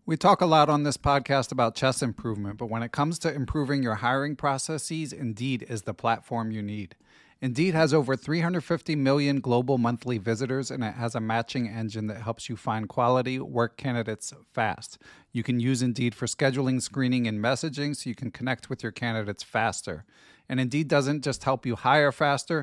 We talk a lot on this podcast about chess improvement, but when it comes to improving your hiring processes, Indeed is the platform you need. Indeed has over 350 million global monthly visitors, and it has a matching engine that helps you find quality work candidates fast. You can use Indeed for scheduling, screening, and messaging so you can connect with your candidates faster. And Indeed doesn't just help you hire faster.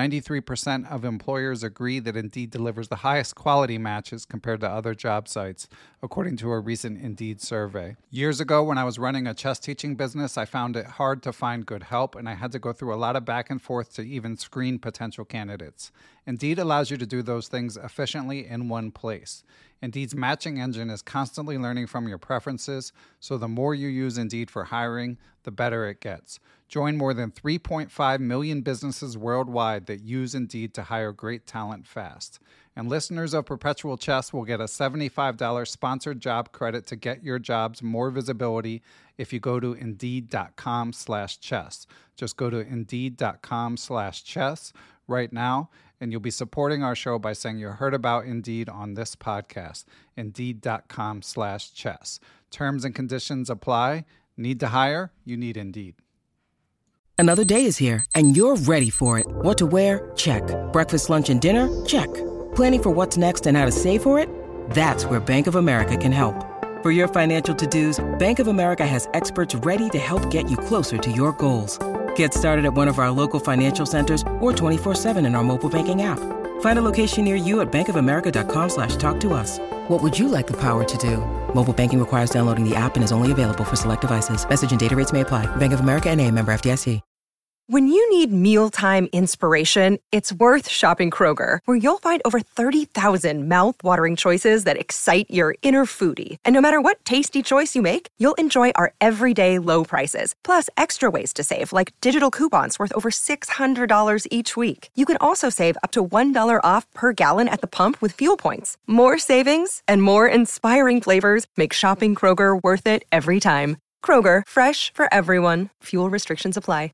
93% of employers agree that Indeed delivers the highest quality matches compared to other job sites, according to a recent Indeed survey. Years ago, when I was running a chess teaching business, I found it hard to find good help, and I had to go through a lot of back and forth to even screen potential candidates. Indeed allows you to do those things efficiently in one place. Indeed's matching engine is constantly learning from your preferences, so the more you use Indeed for hiring, the better it gets. Join more than 3.5 million businesses worldwide that use Indeed to hire great talent fast. And listeners of Perpetual Chess will get a $75 sponsored job credit to get your jobs more visibility if you go to Indeed.com/chess. Just go to Indeed.com/chess right now, and you'll be supporting our show by saying you heard about Indeed on this podcast. Indeed.com/chess. Terms and conditions apply. Need to hire? You need Indeed. Another day is here, and you're ready for it. What to wear? Check. Breakfast, lunch, and dinner? Check. Planning for what's next and how to save for it? That's where Bank of America can help. For your financial to-dos, Bank of America has experts ready to help get you closer to your goals. Get started at one of our local financial centers or 24/7 in our mobile banking app. Find a location near you at bankofamerica.com/talktous. What would you like the power to do? Mobile banking requires downloading the app and is only available for select devices. Message and data rates may apply. Bank of America N.A., member FDIC. When you need mealtime inspiration, it's worth shopping Kroger, where you'll find over 30,000 mouth-watering choices that excite your inner foodie. And no matter what tasty choice you make, you'll enjoy our everyday low prices, plus extra ways to save, like digital coupons worth over $600 each week. You can also save up to $1 off per gallon at the pump with fuel points. More savings and more inspiring flavors make shopping Kroger worth it every time. Kroger, fresh for everyone. Fuel restrictions apply.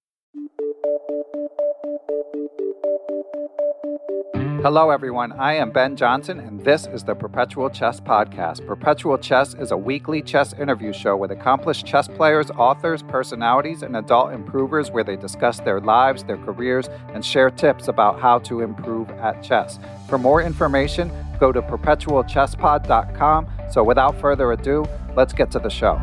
Hello, everyone. I am Ben Johnson, and this is the Perpetual Chess Podcast. Perpetual Chess is a weekly chess interview show with accomplished chess players, authors, personalities, and adult improvers where they discuss their lives, their careers, and share tips about how to improve at chess. For more information, go to perpetualchesspod.com. So without further ado, let's get to the show.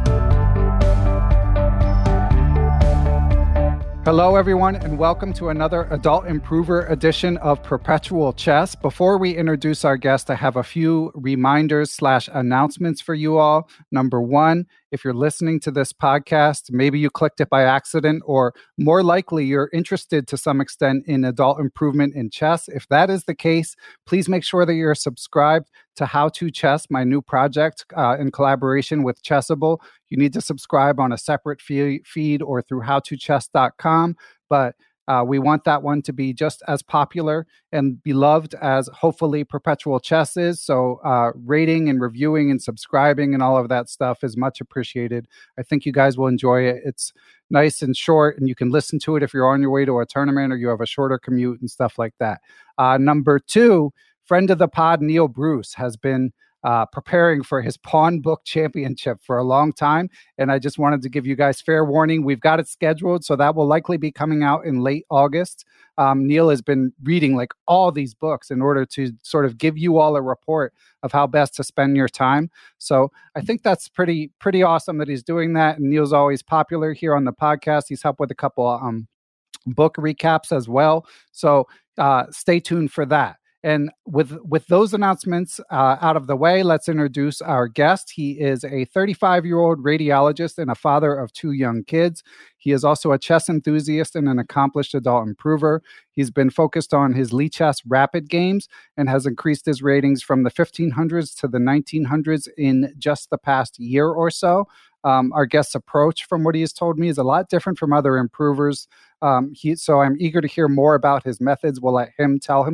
Hello, everyone, and welcome to another Adult Improver edition of Perpetual Chess. Before we introduce our guest, I have a few reminders/announcements for you all. Number one, if you're listening to this podcast, maybe you clicked it by accident, or more likely you're interested to some extent in adult improvement in chess. If that is the case, please make sure that you're subscribed to How to Chess, my new project in collaboration with Chessable. You need to subscribe on a separate feed or through howtochess.com, but we want that one to be just as popular and beloved as hopefully Perpetual Chess is. So rating and reviewing and subscribing and all of that stuff is much appreciated. I think you guys will enjoy it. It's nice and short, and you can listen to it if you're on your way to a tournament or you have a shorter commute and stuff like that. Number two, friend of the pod, Neil Bruce, has been preparing for his Pawn Book Championship for a long time. And I just wanted to give you guys fair warning. We've got it scheduled, so that will likely be coming out in late August. Neil has been reading like all these books in order to sort of give you all a report of how best to spend your time. So I think that's pretty awesome that he's doing that. And Neil's always popular here on the podcast. He's helped with a couple book recaps as well. So stay tuned for that. And with those announcements out of the way, let's introduce our guest. He is a 35-year-old radiologist and a father of 2 young kids. He is also a chess enthusiast and an accomplished adult improver. He's been focused on his Lichess Rapid games and has increased his ratings from the 1500s to the 1900s in just the past year or so. Our guest's approach, from what he has told me, is a lot different from other improvers. So I'm eager to hear more about his methods. We'll let him tell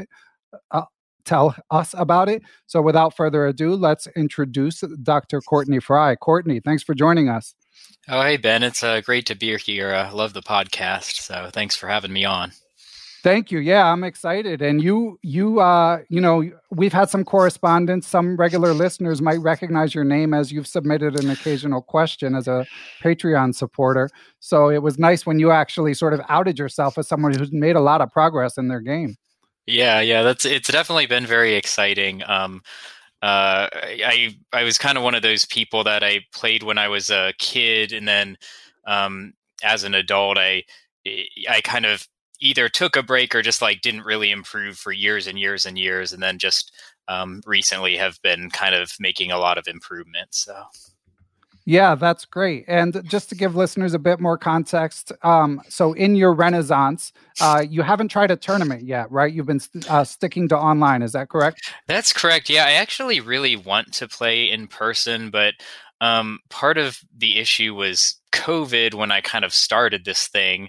us about it. So without further ado, let's introduce Dr. Courtney Fry. Courtney, thanks for joining us. Oh, hey, Ben. It's great to be here. I love the podcast, so thanks for having me on. Thank you. Yeah, I'm excited. And we've had some correspondence. Some regular listeners might recognize your name as you've submitted an occasional question as a Patreon supporter. So it was nice when you actually sort of outed yourself as someone who's made a lot of progress in their game. Yeah, it's definitely been very exciting. I was kind of one of those people that I played when I was a kid, and then as an adult, I kind of either took a break or just like didn't really improve for years and years and years, and then just recently have been kind of making a lot of improvements. So. Yeah, that's great. And just to give listeners a bit more context, so in your renaissance, you haven't tried a tournament yet, right? You've been sticking to online. Is that correct? That's correct. Yeah, I actually really want to play in person, but part of the issue was COVID when I kind of started this thing.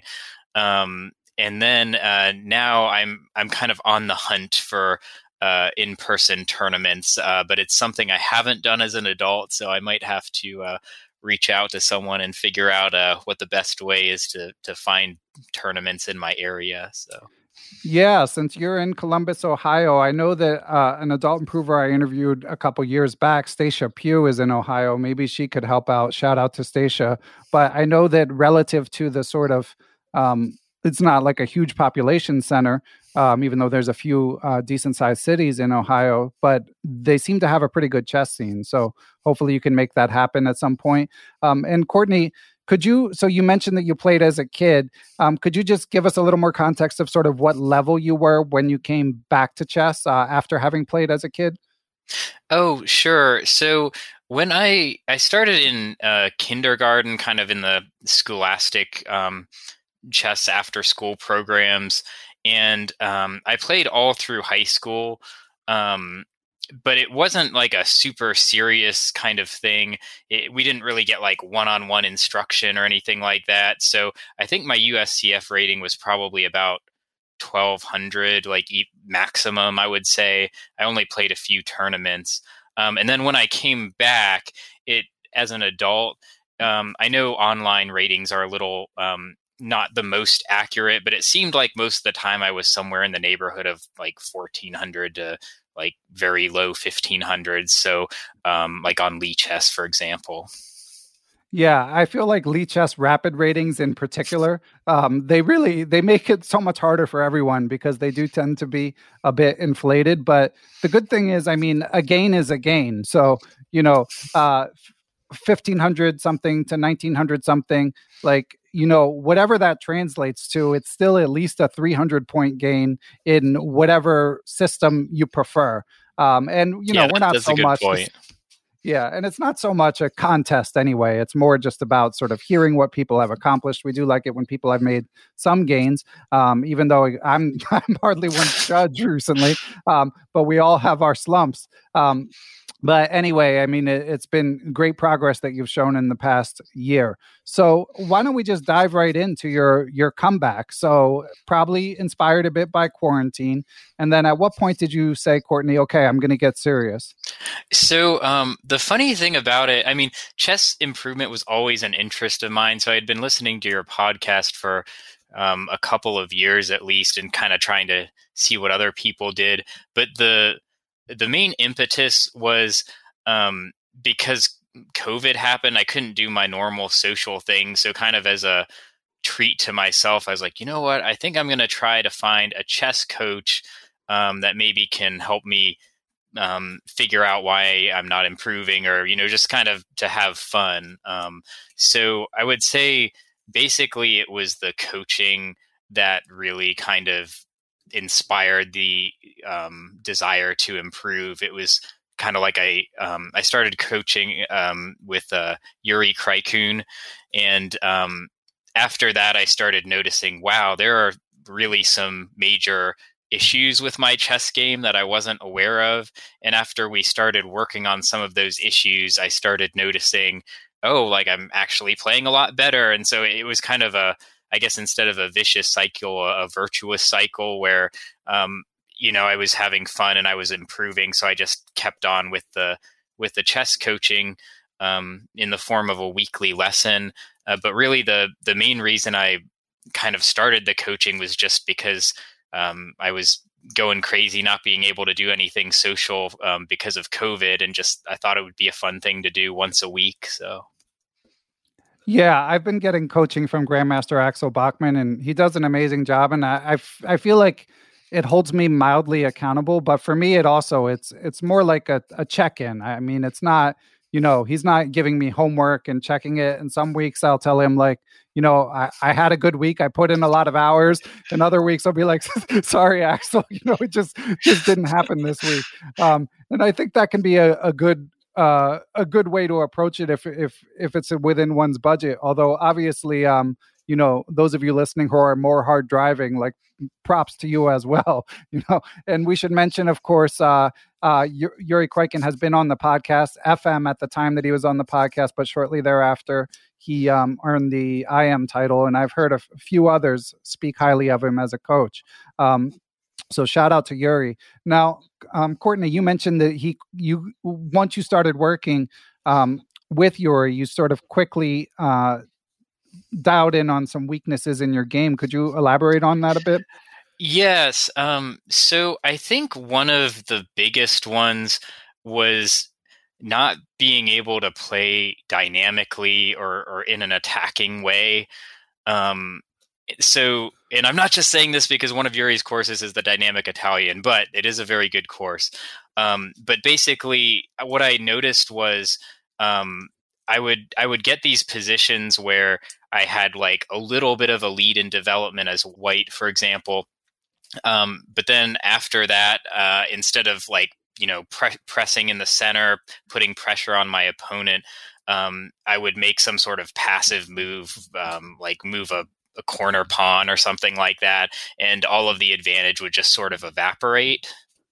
And then now I'm kind of on the hunt for in-person tournaments, but it's something I haven't done as an adult, so I might have to reach out to someone and figure out what the best way is to find tournaments in my area. So. Yeah, since you're in Columbus, Ohio, I know that an adult improver I interviewed a couple years back, Stacia Pugh, is in Ohio. Maybe she could help out. Shout out to Stacia. But I know that relative to the sort of it's not like a huge population center, even though there's a few decent-sized cities in Ohio, but they seem to have a pretty good chess scene. So hopefully you can make that happen at some point. And Courtney, so you mentioned that you played as a kid. Could you just give us a little more context of sort of what level you were when you came back to chess after having played as a kid? Oh, sure. So when I started in kindergarten, kind of in the scholastic chess after school programs, and I played all through high school, but it wasn't like a super serious kind of thing. We didn't really get like one-on-one instruction or anything like that. So I think my USCF rating was probably about 1,200, like maximum, I would say. I only played a few tournaments. And then when I came back, as an adult, I know online ratings are a little not the most accurate, but it seemed like most of the time I was somewhere in the neighborhood of like 1,400 to like very low 1,500s. So like on Lichess, for example. Yeah, I feel like Lichess rapid ratings in particular, they make it so much harder for everyone because they do tend to be a bit inflated. But the good thing is, I mean, a gain is a gain. So, 1,500 something to 1,900 something, like, whatever that translates to, it's still at least a 300-point gain in whatever system you prefer. And, we're not so much. Yeah, and it's not so much a contest anyway. It's more just about sort of hearing what people have accomplished. We do like it when people have made some gains, even though I'm hardly one to judge recently, but we all have our slumps. But anyway, I mean, it's been great progress that you've shown in the past year. So why don't we just dive right into your comeback? So probably inspired a bit by quarantine. And then at what point did you say, Courtney, okay, I'm going to get serious? So the funny thing about it, I mean, chess improvement was always an interest of mine. So I had been listening to your podcast for a couple of years at least and kind of trying to see what other people did. But the main impetus was because COVID happened. I couldn't do my normal social things. So kind of as a treat to myself, I was like, you know what? I think I'm going to try to find a chess coach that maybe can help me figure out why I'm not improving or, just kind of to have fun. So I would say basically it was the coaching that really kind of inspired the desire to improve. It was kind of like I started coaching with Yuri Kraikun, and after that I started noticing, wow, there are really some major issues with my chess game that I wasn't aware of. And after we started working on some of those issues, I started noticing, oh, like I'm actually playing a lot better. And so it was kind of I guess instead of a vicious cycle, a virtuous cycle where, I was having fun and I was improving. So I just kept on with the chess coaching in the form of a weekly lesson. But really the main reason I kind of started the coaching was just because I was going crazy, not being able to do anything social because of COVID, and just I thought it would be a fun thing to do once a week. So. Yeah, I've been getting coaching from Grandmaster Axel Bachman, and he does an amazing job. And I feel like it holds me mildly accountable. But for me, it's more like a check-in. I mean, it's not, he's not giving me homework and checking it. And some weeks I'll tell him like, I had a good week. I put in a lot of hours. And other weeks I'll be like, sorry, Axel, it just didn't happen this week. And I think that can be a good way to approach it if it's within one's budget. Although obviously, those of you listening who are more hard driving, like props to you as well. And we should mention, of course, Yuri Koikin has been on the podcast, FM at the time that he was on the podcast, but shortly thereafter, he earned the IM title, and I've heard a few others speak highly of him as a coach. So shout out to Yuri. Now, Courtney, you mentioned that once you started working with Yuri, you sort of quickly dialed in on some weaknesses in your game. Could you elaborate on that a bit? Yes. So I think one of the biggest ones was not being able to play dynamically or in an attacking way. So, and I'm not just saying this because one of Yuri's courses is the Dynamic Italian, but it is a very good course. But basically, what I noticed was I would get these positions where I had like a little bit of a lead in development as white, for example. But then after that, instead of like, pressing in the center, putting pressure on my opponent, I would make some sort of passive move, like move a corner pawn or something like that, and all of the advantage would just sort of evaporate.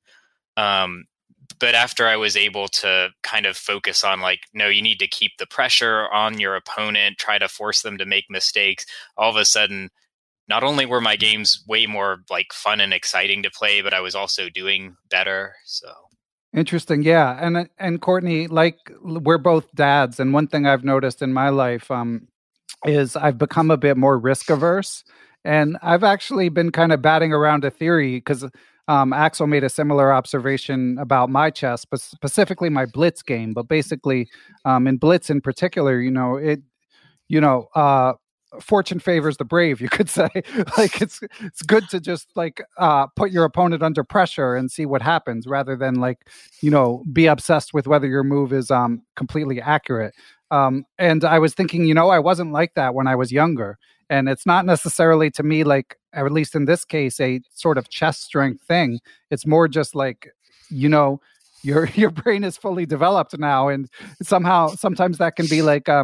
But after I was able to kind of focus on like, no, you need to keep the pressure on your opponent, try to force them to make mistakes, all of a sudden, not only were my games way more like fun and exciting to play, but I was also doing better. So interesting. Yeah. And Courtney, like we're both dads, and one thing I've noticed in my life, is I've become a bit more risk averse, and I've actually been kind of batting around a theory because Axel made a similar observation about my chess, but specifically my blitz game. But basically, in blitz in particular, fortune favors the brave, you could say. Like it's good to just like put your opponent under pressure and see what happens, rather than like be obsessed with whether your move is completely accurate. And I was thinking, I wasn't like that when I was younger. And it's not necessarily to me, like, at least in this case, a sort of chess strength thing. It's more just like, your brain is fully developed now. And sometimes that can be like,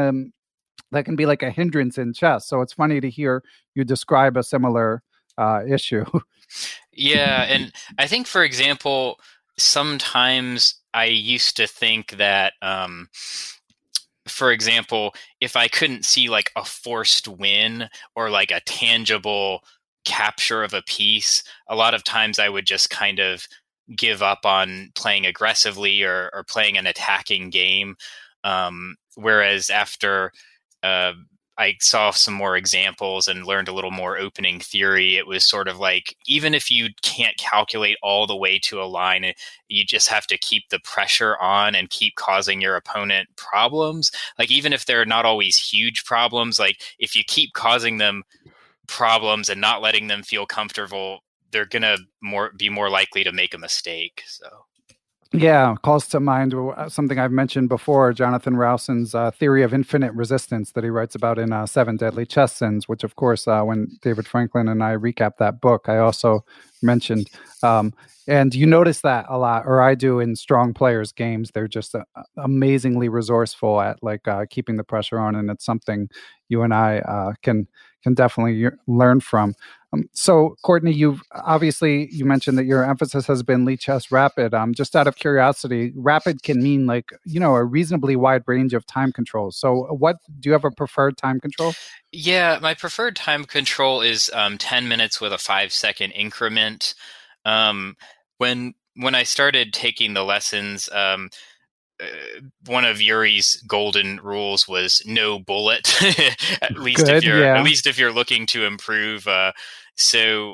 a hindrance in chess. So it's funny to hear you describe a similar issue. Yeah. And I think, for example, sometimes I used to think that, for example, if I couldn't see like a forced win or like a tangible capture of a piece, a lot of times I would just kind of give up on playing aggressively or playing an attacking game. Whereas after I saw some more examples and learned a little more opening theory, it was sort of like, even if you can't calculate all the way to a line, you just have to keep the pressure on and keep causing your opponent problems. Like, even if they're not always huge problems, like if you keep causing them problems and not letting them feel comfortable, they're going to be more likely to make a mistake. So. Yeah, calls to mind something I've mentioned before, Jonathan Rowson's theory of infinite resistance that he writes about in Seven Deadly Chess Sins, which, of course, when David Franklin and I recapped that book, I also mentioned. And you notice that a lot, or I do, in strong players' games. They're just amazingly resourceful at keeping the pressure on, and it's something you and I can definitely learn from. So, Courtney, you mentioned that your emphasis has been Lichess Rapid. Just out of curiosity, Rapid can mean a reasonably wide range of time controls. So, do you have a preferred time control? Yeah, my preferred time control is 10 minutes with a 5-second increment. When I started taking the lessons, one of Yuri's golden rules was no bullet. At least if you're looking to improve. So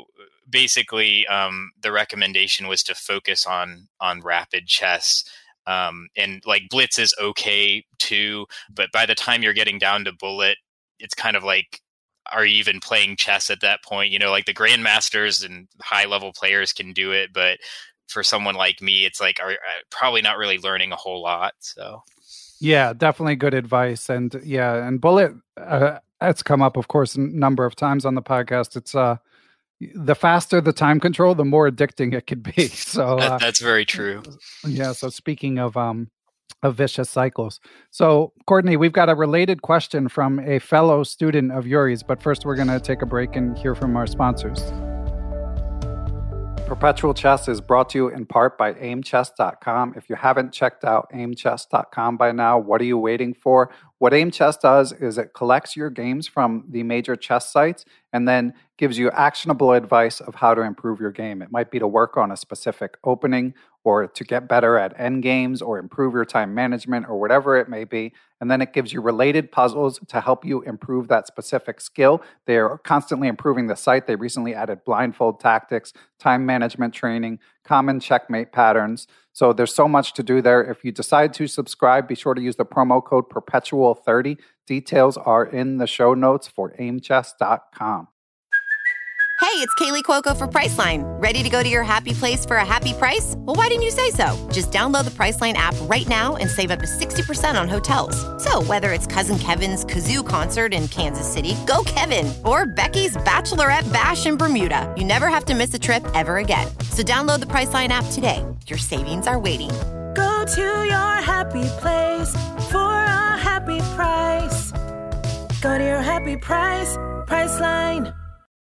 basically, the recommendation was to focus on rapid chess. And like blitz is okay too, but by the time you're getting down to bullet, it's kind of like, are you even playing chess at that point? Like the grandmasters and high level players can do it, but for someone like me, it's like, are probably not really learning a whole lot. So yeah, definitely good advice. And yeah, and bullet, it's come up, of course, a number of times on the podcast. It's the faster the time control, the more addicting it could be. So that's very true. Yeah. So speaking of vicious cycles. So Courtney, we've got a related question from a fellow student of Yuri's, but first we're going to take a break and hear from our sponsors. Perpetual Chess is brought to you in part by aimchess.com. If you haven't checked out aimchess.com by now, what are you waiting for? What AimChess does is it collects your games from the major chess sites and then gives you actionable advice of how to improve your game. It might be to work on a specific opening or to get better at end games or improve your time management or whatever it may be. And then it gives you related puzzles to help you improve that specific skill. They're constantly improving the site. They recently added blindfold tactics, time management training, common checkmate patterns. So there's so much to do there. If you decide to subscribe, be sure to use the promo code Perpetual30. Details are in the show notes for aimchess.com. Hey, it's Kaylee Cuoco for Priceline. Ready to go to your happy place for a happy price? Well, why didn't you say so? Just download the Priceline app right now and save up to 60% on hotels. So whether it's Cousin Kevin's Kazoo Concert in Kansas City, go Kevin, or Becky's Bachelorette Bash in Bermuda, you never have to miss a trip ever again. So download the Priceline app today. Your savings are waiting. Go to your happy place for a happy price. Go to your happy price, Priceline.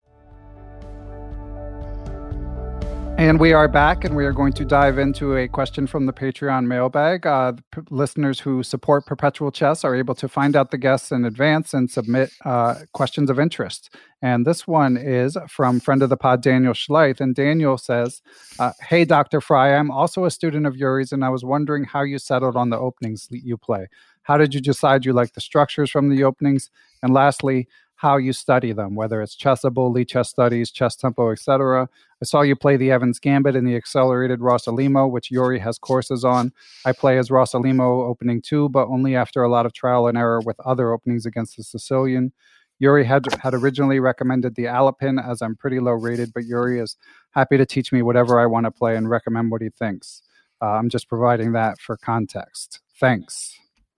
And we are back, and we are going to dive into a question from the Patreon mailbag. Listeners who support Perpetual Chess are able to find out the guests in advance and submit questions of interest. And this one is from friend of the pod, Daniel Schleith. And Daniel says, hey, Dr. Fry, I'm also a student of Yuri's, and I was wondering how you settled on the openings you play. How did you decide you like the structures from the openings? And lastly, how you study them, whether it's Chessable, Lee Chess Studies, Chess Tempo, etc. I saw you play the Evans Gambit and the accelerated Rossolimo, which Yuri has courses on. I play as Rossolimo opening 2, but only after a lot of trial and error with other openings against the Sicilian. Yuri had originally recommended the Alapin, as I'm pretty low rated, but Yuri is happy to teach me whatever I want to play and recommend what he thinks. I'm just providing that for context. Thanks.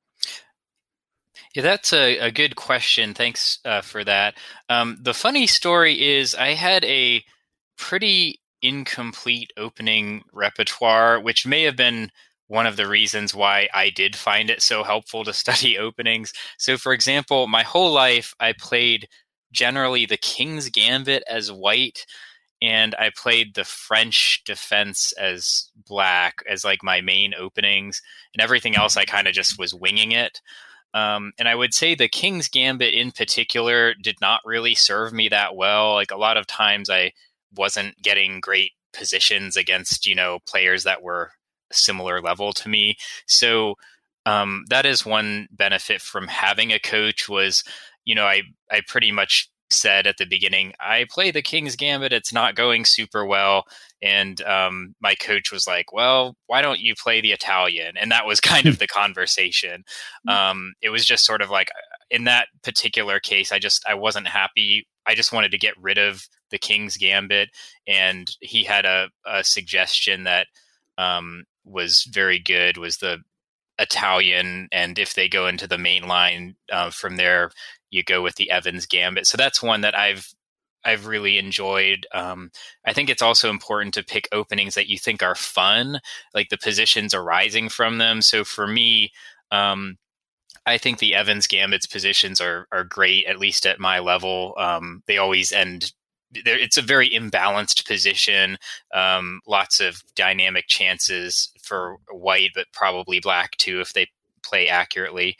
Yeah, that's a good question. Thanks for that. The funny story is I had a pretty incomplete opening repertoire, which may have been one of the reasons why I did find it so helpful to study openings. So, for example, my whole life I played generally the King's Gambit as white, and I played the French defense as black as like my main openings, and everything else I kind of just was winging it. And I would say the King's Gambit in particular did not really serve me that well. Like a lot of times I wasn't getting great positions against, players that were similar level to me. So that is one benefit from having a coach was, I pretty much said at the beginning, I play the King's Gambit. It's not going super well. And my coach was like, well, why don't you play the Italian? And that was kind of the conversation. It was just sort of like, in that particular case, I wasn't happy. I just wanted to get rid of the King's Gambit. And he had a suggestion that was very good, was the Italian. And if they go into the main line from there, you go with the Evans Gambit. So that's one that I've really enjoyed. I think it's also important to pick openings that you think are fun, like the positions arising from them. So for me, I think the Evans Gambit's positions are great, at least at my level. They always end. It's a very imbalanced position. Lots of dynamic chances for white, but probably black too if they play accurately.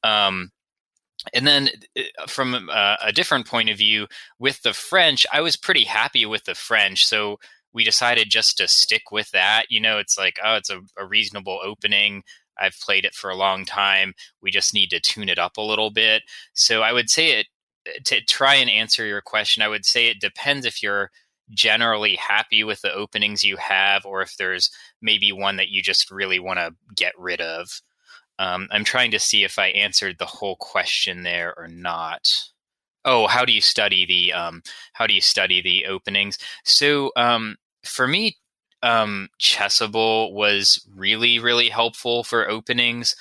And then from a different point of view, with the French, I was pretty happy with the French. So we decided just to stick with that. It's like, it's a reasonable opening. I've played it for a long time. We just need to tune it up a little bit. So I would say to try and answer your question, I would say it depends if you're generally happy with the openings you have, or if there's maybe one that you just really want to get rid of. I'm trying to see if I answered the whole question there or not. Oh, how do you study the openings? So for me, Chessable was really, really helpful for openings.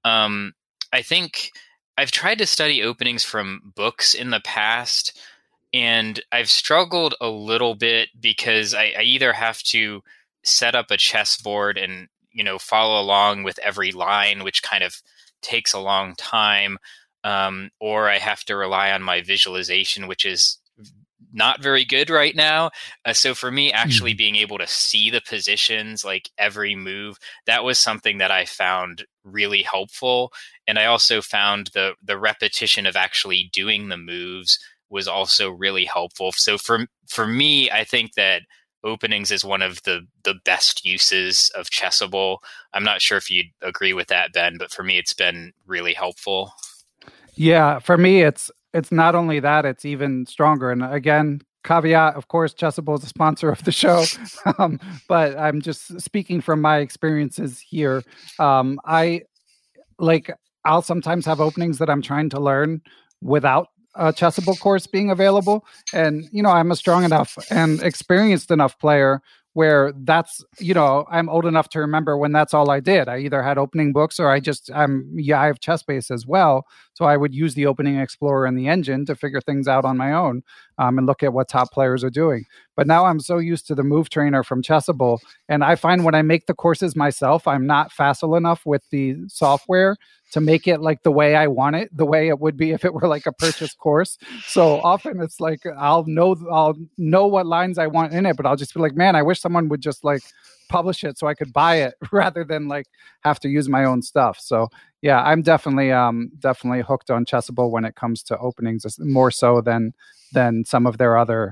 I think I've tried to study openings from books in the past, and I've struggled a little bit because I either have to set up a chessboard and, follow along with every line, which kind of takes a long time, or I have to rely on my visualization, which is not very good right now. So for me, actually being able to see the positions, like every move, that was something that I found really helpful. And I also found the repetition of actually doing the moves was also really helpful. So for me, I think that openings is one of the best uses of Chessable. I'm not sure if you'd agree with that, Ben, but for me, it's been really helpful. Yeah, for me, it's not only that, it's even stronger. And again, caveat, of course, Chessable is a sponsor of the show, but I'm just speaking from my experiences here. I'll sometimes have openings that I'm trying to learn without a Chessable course being available. And, I'm a strong enough and experienced enough player where that's, I'm old enough to remember when that's all I did. I either had opening books or I have ChessBase as well. So I would use the Opening Explorer and the engine to figure things out on my own and look at what top players are doing. But now I'm so used to the Move Trainer from Chessable. And I find when I make the courses myself, I'm not facile enough with the software to make it like the way I want it, the way it would be if it were like a purchase course. So often it's like I'll know what lines I want in it, but I'll just be like, man, I wish someone would just like publish it so I could buy it rather than like have to use my own stuff. So yeah, I'm definitely hooked on Chessable when it comes to openings, more so than some of their other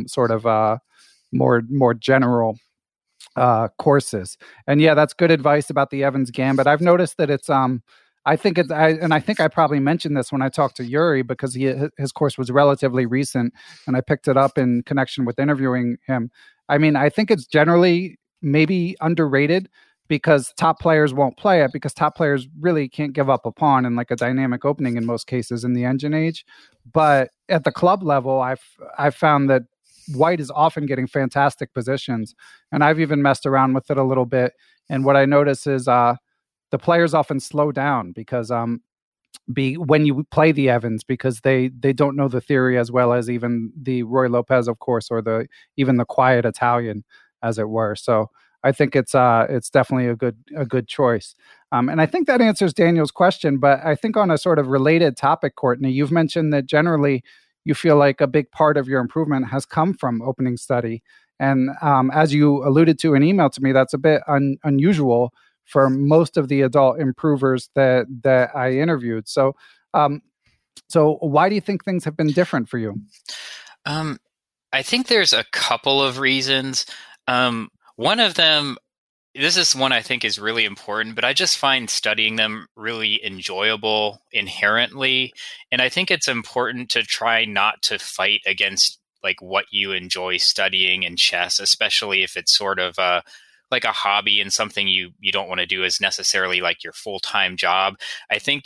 more general courses. And yeah, that's good advice about the Evans Gambit. I've noticed that it's I think I probably mentioned this when I talked to Yuri, because his course was relatively recent and I picked it up in connection with interviewing him. I mean, I think it's generally maybe underrated because top players won't play it, because top players really can't give up a pawn in like a dynamic opening in most cases in the engine age. But at the club level, I've found that white is often getting fantastic positions, and I've even messed around with it a little bit. And what I notice is the players often slow down because when you play the Evans, because they don't know the theory as well as even the Roy Lopez, of course, or even the quiet Italian, as it were. So I think it's definitely a good choice. And I think that answers Daniel's question. But I think on a sort of related topic, Courtney, you've mentioned that generally you feel like a big part of your improvement has come from opening study. And as you alluded to in email to me, that's a bit unusual for most of the adult improvers that I interviewed. So why do you think things have been different for you? I think there's a couple of reasons. One of them, this is one I think is really important, but I just find studying them really enjoyable inherently. And I think it's important to try not to fight against like what you enjoy studying in chess, especially if it's sort of like a hobby and something you don't want to do as necessarily like your full-time job. I think,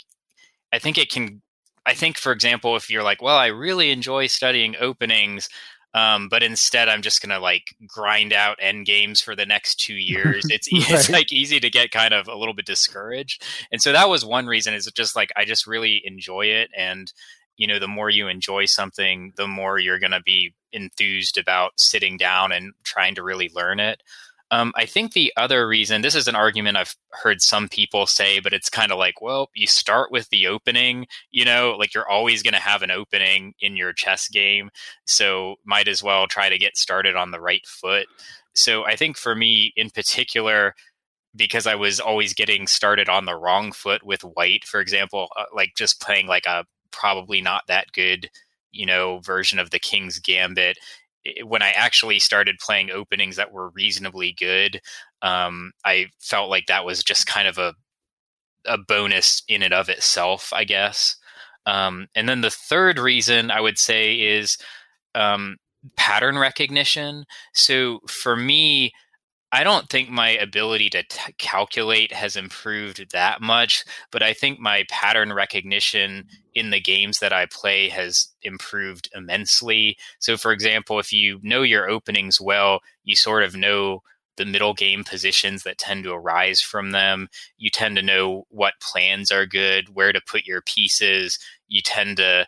for example, if you're like, well, I really enjoy studying openings, but instead I'm just going to like grind out end games for the next 2 years. It's like easy to get kind of a little bit discouraged. And so that was one reason, is just like, I just really enjoy it. And, the more you enjoy something, the more you're going to be enthused about sitting down and trying to really learn it. I think the other reason, this is an argument I've heard some people say, but it's kind of like, well, you start with the opening, like you're always going to have an opening in your chess game. So might as well try to get started on the right foot. So I think for me in particular, because I was always getting started on the wrong foot with white, for example, like just playing like a probably not that good, version of the King's Gambit, when I actually started playing openings that were reasonably good, I felt like that was just kind of a bonus in and of itself, I guess. And then the third reason I would say is pattern recognition. So for me, I don't think my ability to calculate has improved that much, but I think my pattern recognition in the games that I play has improved immensely. So for example, if you know your openings well, you sort of know the middle game positions that tend to arise from them. You tend to know what plans are good, where to put your pieces. You tend to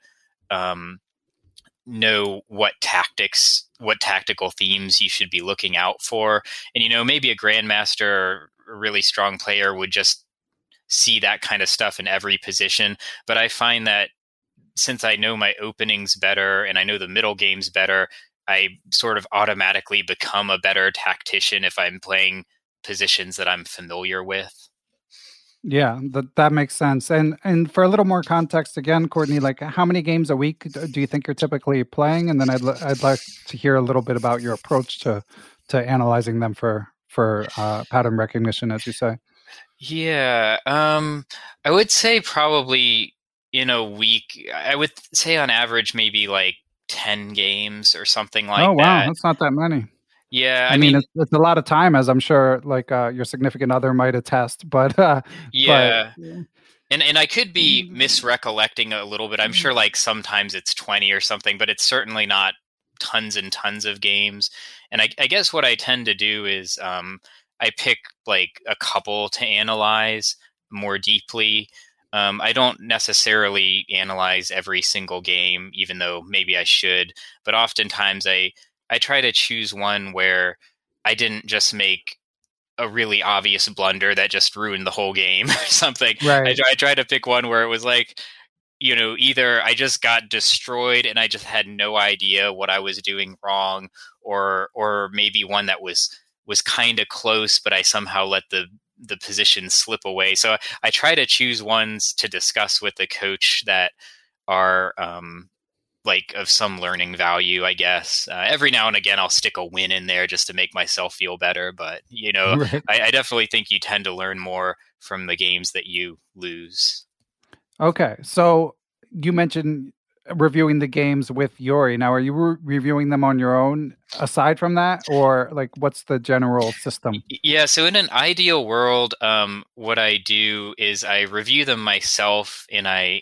know what tactical themes you should be looking out for. And, maybe a grandmaster or a really strong player would just see that kind of stuff in every position. But I find that since I know my openings better and I know the middle games better, I sort of automatically become a better tactician if I'm playing positions that I'm familiar with. Yeah, that makes sense. And for a little more context, again, Courtney, like how many games a week do you think you're typically playing? And then I'd like to hear a little bit about your approach to analyzing them for pattern recognition, as you say. Yeah, I would say probably in a week, I would say on average maybe like 10 games or something like that. Oh, wow, that's not that many. Yeah, I mean it's a lot of time, as I'm sure like your significant other might attest. But yeah. And I could be misrecollecting a little bit. I'm sure like sometimes it's 20 or something, but it's certainly not tons and tons of games. And I guess what I tend to do is I pick like a couple to analyze more deeply. I don't necessarily analyze every single game, even though maybe I should. But oftentimes I try to choose one where I didn't just make a really obvious blunder that just ruined the whole game or something. Right. I try to pick one where it was like, either I just got destroyed and I just had no idea what I was doing wrong, or maybe one that was kind of close, but I somehow let the position slip away. So I try to choose ones to discuss with the coach that are like of some learning value, I guess. Every now and again, I'll stick a win in there just to make myself feel better. But, Right. I definitely think you tend to learn more from the games that you lose. Okay. So you mentioned reviewing the games with Yuri. Now, are you reviewing them on your own aside from that? Or like, what's the general system? Yeah. So in an ideal world, what I do is I review them myself and I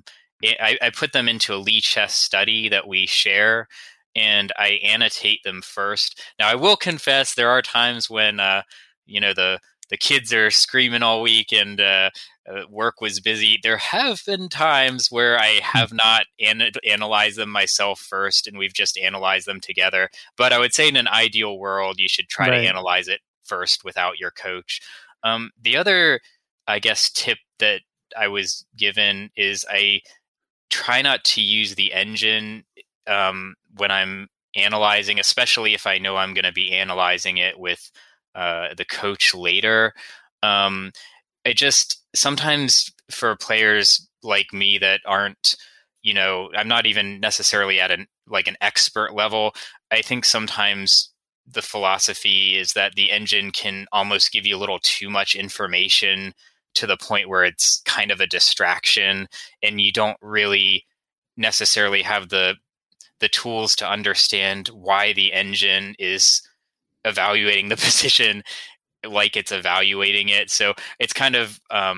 put them into a Lichess study that we share, and I annotate them first. Now, I will confess there are times when, the kids are screaming all week and work was busy. There have been times where I have not analyzed them myself first, and we've just analyzed them together. But I would say in an ideal world, you should try to analyze it first without your coach. The other, I guess, tip that I was given is I try not to use the engine when I'm analyzing, especially if I know I'm going to be analyzing it with the coach later. It just sometimes for players like me that aren't, I'm not even necessarily at an expert level. I think sometimes the philosophy is that the engine can almost give you a little too much information to the point where it's kind of a distraction, and you don't really necessarily have the tools to understand why the engine is evaluating the position like it's evaluating it. So it's kind of,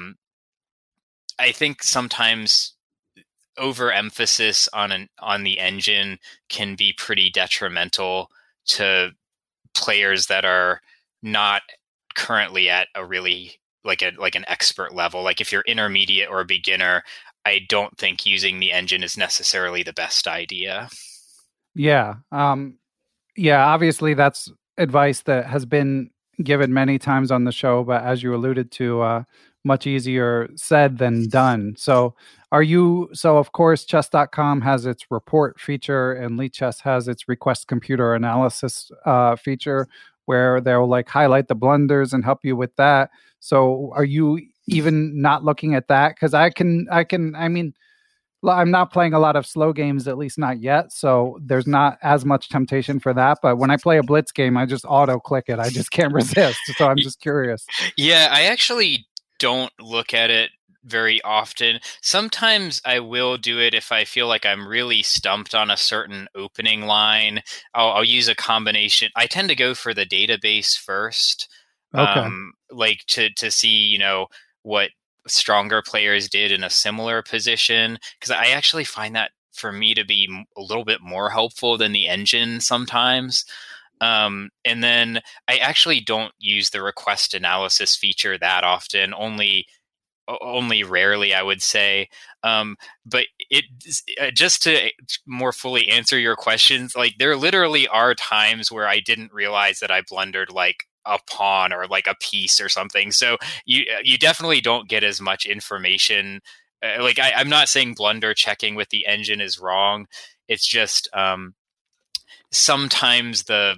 I think sometimes overemphasis on the engine can be pretty detrimental to players that are not currently at a really like an expert level. Like if you're intermediate or a beginner, I don't think using the engine is necessarily the best idea. Yeah. Obviously that's advice that has been given many times on the show, but as you alluded to, much easier said than done. So of course, chess.com has its report feature, and Lichess has its request computer analysis feature where they'll like highlight the blunders and help you with that. So are you even not looking at that? Because I mean, I'm not playing a lot of slow games, at least not yet. So there's not as much temptation for that. But when I play a blitz game, I just auto click it. I just can't resist. So I'm just curious. Yeah, I actually don't look at it very often. Sometimes I will do it if I feel like I'm really stumped on a certain opening line. I'll use a combination. I tend to go for the database first, Okay. like to see, what stronger players did in a similar position. Because I actually find that for me to be a little bit more helpful than the engine sometimes. And then I actually don't use the request analysis feature that often, only rarely, I would say. But it just to more fully answer your questions, like there literally are times where I didn't realize that I blundered like a pawn or like a piece or something. So you definitely don't get as much information. Like I'm not saying blunder checking with the engine is wrong. It's just sometimes the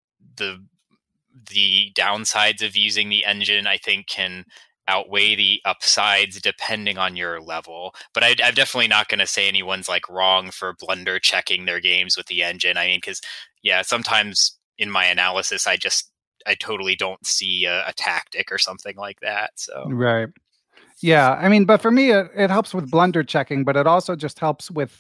downsides of using the engine, I think, can outweigh the upsides depending on your level. But I'm definitely not going to say anyone's like wrong for blunder checking their games with the engine. I mean, because sometimes in my analysis, I totally don't see a tactic or something like that. So Right. Yeah. I mean, but for me, it helps with blunder checking, but it also just helps with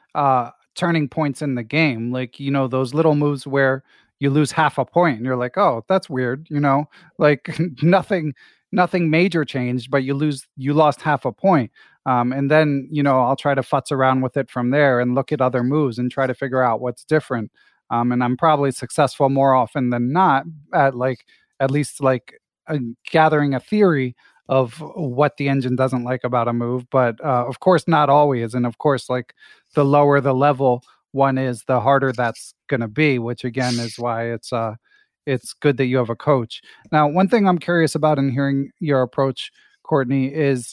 turning points in the game. Like, those little moves where you lose half a point and you're like, oh, that's weird. Like nothing major changed, but you lost half a point. And then, I'll try to futz around with it from there and look at other moves and try to figure out what's different. And I'm probably successful more often than not at least gathering a theory of what the engine doesn't like about a move. But of course, not always. And of course, like the lower the level one is, the harder that's going to be, which again is why it's good that you have a coach. Now, one thing I'm curious about in hearing your approach, Courtney, is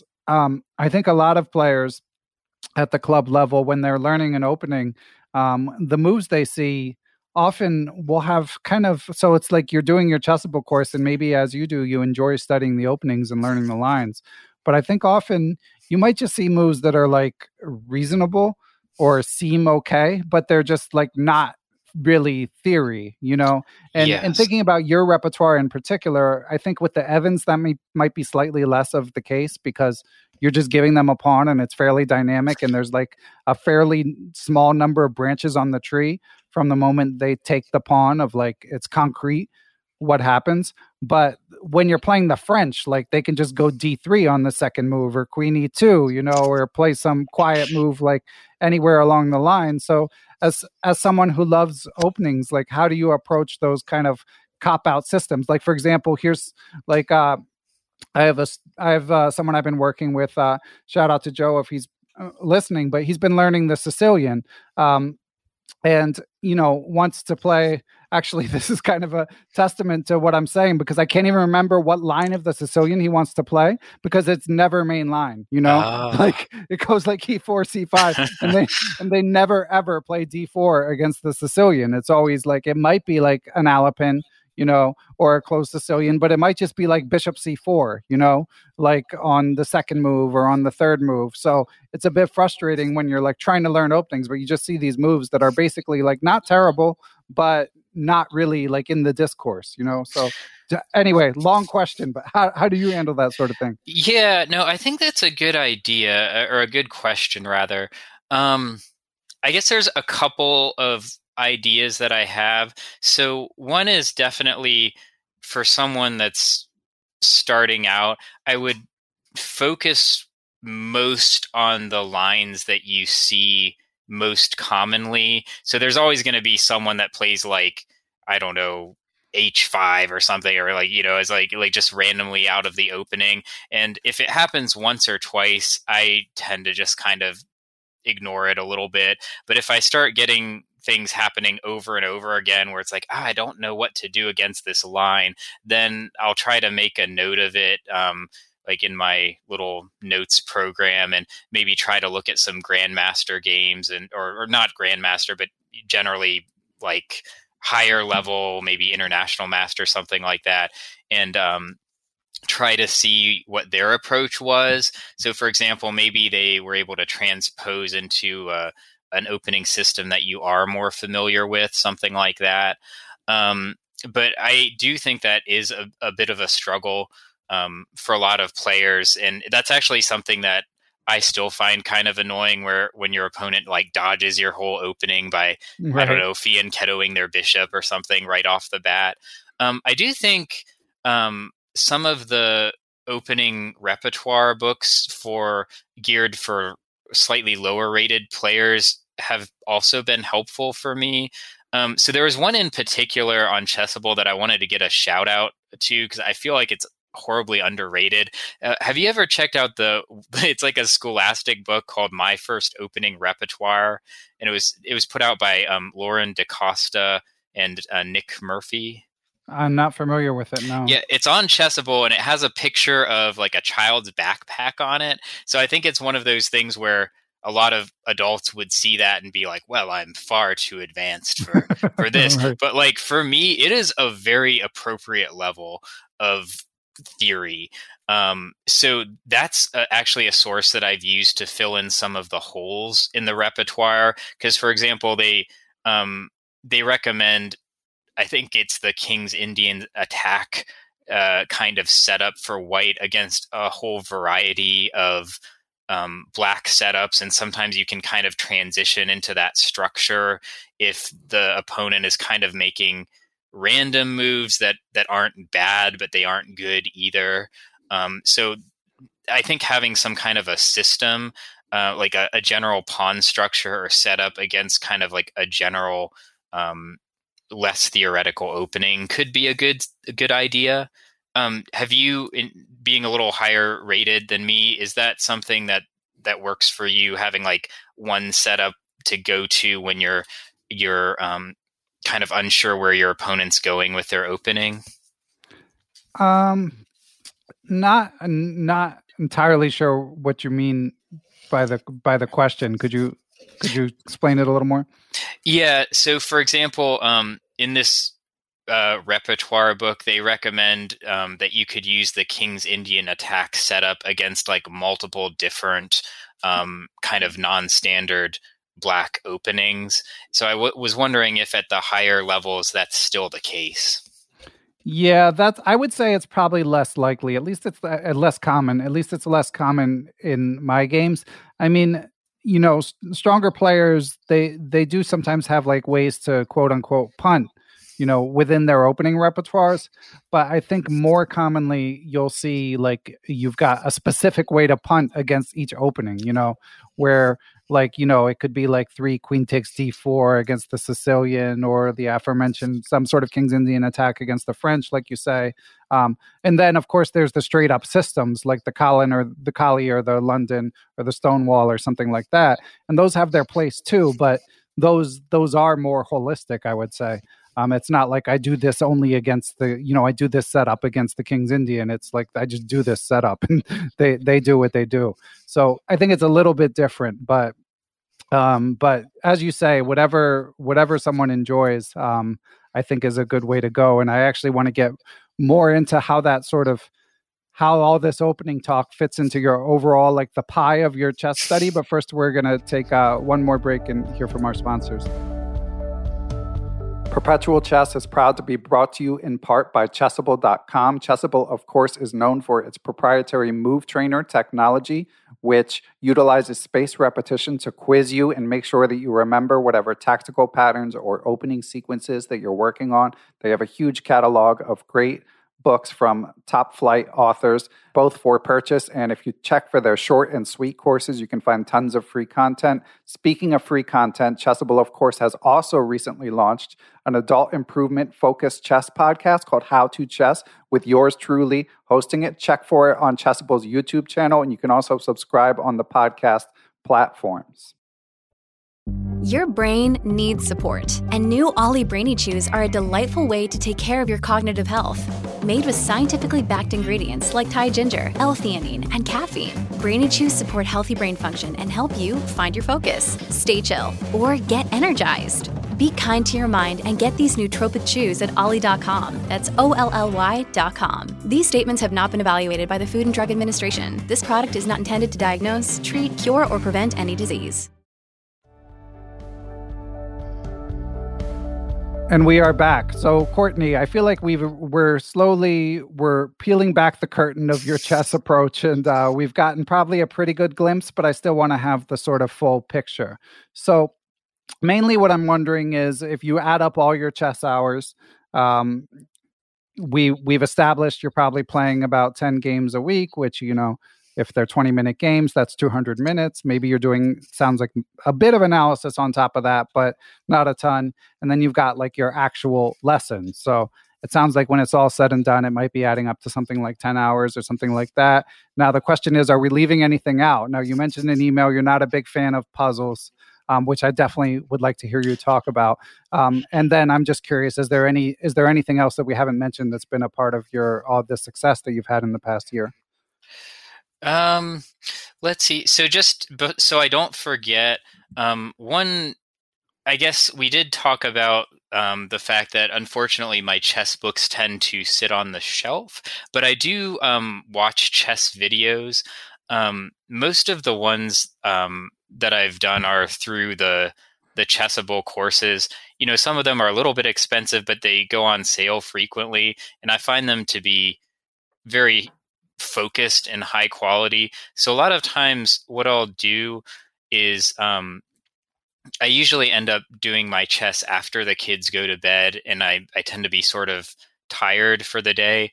I think a lot of players at the club level, when they're learning an opening, the moves they see often will have so it's like you're doing your chessable course, and maybe as you do, you enjoy studying the openings and learning the lines. But I think often you might just see moves that are like reasonable or seem okay, but they're just like not really theory, and Yes. thinking about your repertoire in particular, I think with the Evans that might be slightly less of the case, because you're just giving them a pawn and it's fairly dynamic, and there's like a fairly small number of branches on the tree from the moment they take the pawn, of like it's concrete what happens. But when you're playing the French, like they can just go D3 on the second move, or Queen E2, or play some quiet move like anywhere along the line. So as someone who loves openings, like how do you approach those kind of cop out systems? Like, for example, here's like I have someone I've been working with. Shout out to Joe if he's listening, but he's been learning the Sicilian. And wants to play. Actually, this is kind of a testament to what I'm saying, because I can't even remember what line of the Sicilian he wants to play, because it's never main line. Like it goes like E4, C5, and they never ever play D4 against the Sicilian. It's always like it might be like an Alapin, or a closed Sicilian, but it might just be like Bishop C4, like on the second move or on the third move. So it's a bit frustrating when you're like trying to learn openings, but you just see these moves that are basically like not terrible, but not really like in the discourse, So anyway, long question, but how do you handle that sort of thing? Yeah, no, I think that's a good idea, or a good question rather. I guess there's a couple of ideas that I have. So one is definitely for someone that's starting out, I would focus most on the lines that you see most commonly. So there's always going to be someone that plays like, I don't know, H5 or something, or like, is like just randomly out of the opening. And if it happens once or twice, I tend to just kind of ignore it a little bit. But if I start getting things happening over and over again where it's like, I don't know what to do against this line, then I'll try to make a note of it, like in my little notes program, and maybe try to look at some Grandmaster games, and or not Grandmaster, but generally like higher level, maybe International Master, something like that, and try to see what their approach was. So for example, maybe they were able to transpose into an opening system that you are more familiar with, something like that. But I do think that is a bit of a struggle. for a lot of players. And that's actually something that I still find kind of annoying, where when your opponent like dodges your whole opening by, I don't know, fianchettoing their bishop or something right off the bat. I do think some of the opening repertoire books geared for slightly lower rated players have also been helpful for me. So there was one in particular on Chessable that I wanted to get a shout out to, because I feel like it's horribly underrated. Have you ever checked out it's like a Scholastic book called My First Opening Repertoire, and it was put out by Lauren DaCosta and Nick Murphy. I'm not familiar with it, no. Yeah, it's on Chessable, and it has a picture of like a child's backpack on it. So I think it's one of those things where a lot of adults would see that and be like, well, I'm far too advanced for this. Right. But like for me, it is a very appropriate level of theory. So that's actually a source that I've used to fill in some of the holes in the repertoire. Because, for example, they recommend, I think it's the King's Indian attack kind of setup for white against a whole variety of black setups, and sometimes you can kind of transition into that structure if the opponent is kind of making random moves that aren't bad, but they aren't good either. So I think having some kind of a system, like a general pawn structure or setup against kind of like a general less theoretical opening could be a good idea. Have you, being a little higher rated than me, is that something that works for you, having like one setup to go to when you're kind of unsure where your opponent's going with their opening? Not entirely sure what you mean by the question. Could you explain it a little more? Yeah. So, for example, in this repertoire book, they recommend that you could use the King's Indian attack setup against like multiple different kind of non-standard black openings. So I was wondering if at the higher levels that's still the case. Yeah, I would say it's probably less likely. At least it's less common. At least it's less common in my games. I mean, you know, stronger players, they do sometimes have like ways to quote unquote punt, you know, within their opening repertoires. But I think more commonly you'll see like you've got a specific way to punt against each opening, you know, where like, you know, it could be like 3 queen takes d4 against the Sicilian, or the aforementioned some sort of King's Indian attack against the French, like you say. And then, of course, there's the straight up systems like the Colin or the Kali or the London or the Stonewall or something like that. And those have their place too, but those are more holistic, I would say. It's not like I do this only against I do this setup against the King's Indian. It's like I just do this setup and they do what they do. So I think it's a little bit different, but as you say, whatever someone enjoys, I think is a good way to go. And I actually want to get more into how all this opening talk fits into your overall, like the pie of your chess study. But first, we're going to take one more break and hear from our sponsors. Perpetual Chess is proud to be brought to you in part by Chessable.com. Chessable, of course, is known for its proprietary Move Trainer technology, which utilizes spaced repetition to quiz you and make sure that you remember whatever tactical patterns or opening sequences that you're working on. They have a huge catalog of great books from top flight authors, both for purchase. And if you check for their short and sweet courses, you can find tons of free content. Speaking of free content, Chessable, of course, has also recently launched an adult improvement focused chess podcast called How to Chess, with yours truly hosting it. Check for it on Chessable's YouTube channel, and you can also subscribe on the podcast platforms. Your brain needs support, and new Ollie Brainy Chews are a delightful way to take care of your cognitive health. Made with scientifically backed ingredients like Thai ginger, L-theanine, and caffeine, Brainy Chews support healthy brain function and help you find your focus, stay chill, or get energized. Be kind to your mind and get these nootropic chews at ollie.com. That's OLLY.com. These statements have not been evaluated by the Food and Drug Administration. This product is not intended to diagnose, treat, cure, or prevent any disease. And we are back. So, Courtney, I feel like we're peeling back the curtain of your chess approach, and we've gotten probably a pretty good glimpse, but I still want to have the sort of full picture. So, mainly what I'm wondering is if you add up all your chess hours, we've established you're probably playing about 10 games a week, which, if they're 20-minute games, that's 200 minutes. Maybe you're doing, sounds like a bit of analysis on top of that, but not a ton. And then you've got like your actual lessons. So it sounds like when it's all said and done, it might be adding up to something like 10 hours or something like that. Now, the question is, are we leaving anything out? Now, you mentioned in email, you're not a big fan of puzzles, which I definitely would like to hear you talk about. And then I'm just curious, is there anything else that we haven't mentioned that's been a part of all the success that you've had in the past year? Let's see. So so I don't forget, one, I guess we did talk about the fact that unfortunately my chess books tend to sit on the shelf, but I do watch chess videos. Most of the ones that I've done are through the Chessable courses. Some of them are a little bit expensive, but they go on sale frequently, and I find them to be very focused and high quality. So a lot of times what I'll do is I usually end up doing my chess after the kids go to bed, and I tend to be sort of tired for the day.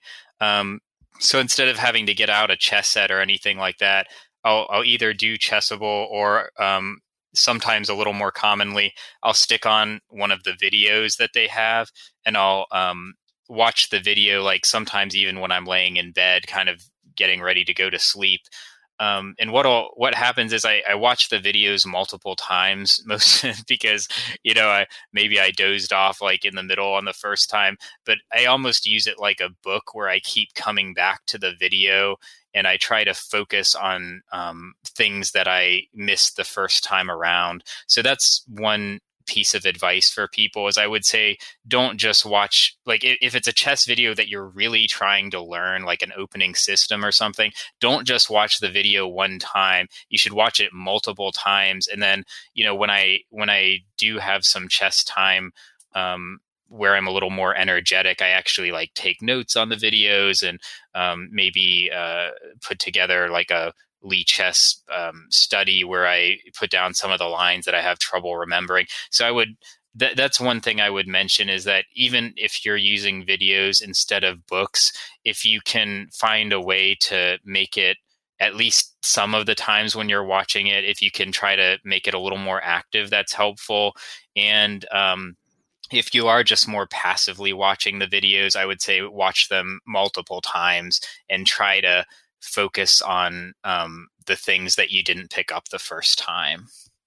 So instead of having to get out a chess set or anything like that, I'll either do Chessable or sometimes a little more commonly, I'll stick on one of the videos that they have, and I'll watch the video, like sometimes even when I'm laying in bed, kind of getting ready to go to sleep. And what happens is I watch the videos multiple times, most because, maybe I dozed off like in the middle on the first time, but I almost use it like a book where I keep coming back to the video and I try to focus on things that I missed the first time around. So that's one piece of advice for people, is I would say, don't just watch, like if it's a chess video that you're really trying to learn, like an opening system or something, don't just watch the video one time. You should watch it multiple times. And then, when I do have some chess time, where I'm a little more energetic, I actually like take notes on the videos and maybe put together like a Lichess study where I put down some of the lines that I have trouble remembering. So that's one thing I would mention, is that even if you're using videos instead of books, if you can find a way to make it, at least some of the times when you're watching it, if you can try to make it a little more active, that's helpful. And if you are just more passively watching the videos, I would say watch them multiple times and try to focus on the things that you didn't pick up the first time.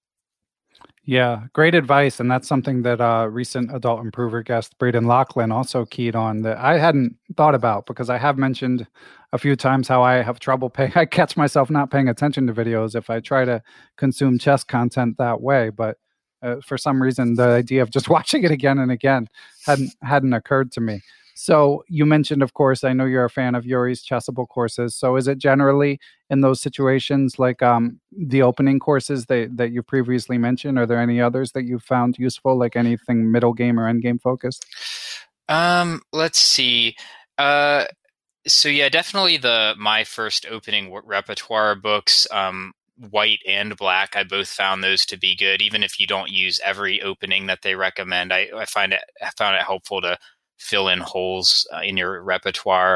Yeah, great advice. And that's something that recent Adult Improver guest Braden Laughlin also keyed on, that I hadn't thought about, because I have mentioned a few times how I have trouble I catch myself not paying attention to videos if I try to consume chess content that way. But for some reason, the idea of just watching it again and again hadn't occurred to me. So you mentioned, of course, I know you're a fan of Yuri's Chessable courses. So is it generally in those situations like the opening courses that you previously mentioned? Are there any others that you found useful, like anything middle game or end game focused? Let's see. So yeah, definitely my first opening repertoire books, White and Black, I both found those to be good. Even if you don't use every opening that they recommend, I found it helpful to fill in holes in your repertoire.